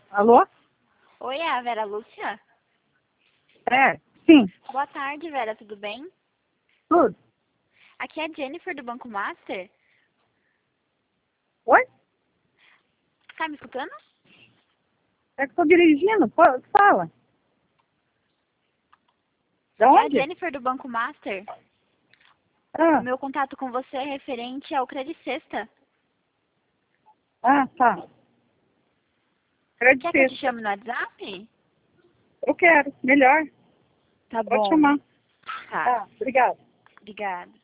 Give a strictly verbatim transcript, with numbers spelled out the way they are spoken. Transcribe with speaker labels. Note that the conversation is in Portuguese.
Speaker 1: Alô?
Speaker 2: Oi, é a Vera Lúcia?
Speaker 1: É, sim,
Speaker 2: Boa tarde, Vera, tudo bem?
Speaker 1: tudo.
Speaker 2: Aqui é a Jennifer do Banco Master.
Speaker 1: Oi?
Speaker 2: Tá me escutando?
Speaker 1: É que estou dirigindo, pô, fala. Da
Speaker 2: É a
Speaker 1: onde?
Speaker 2: Jennifer do Banco Master.
Speaker 1: Ah,
Speaker 2: Meu contato com você é referente ao Credit Sexta.
Speaker 1: ah, tá.
Speaker 2: Quer que eu te
Speaker 1: Agradecer.
Speaker 2: chame no WhatsApp?
Speaker 1: Eu quero, melhor.
Speaker 2: Tá
Speaker 1: Pode
Speaker 2: bom.
Speaker 1: chamar.
Speaker 2: Tá,
Speaker 1: Tá, obrigada.
Speaker 2: obrigada.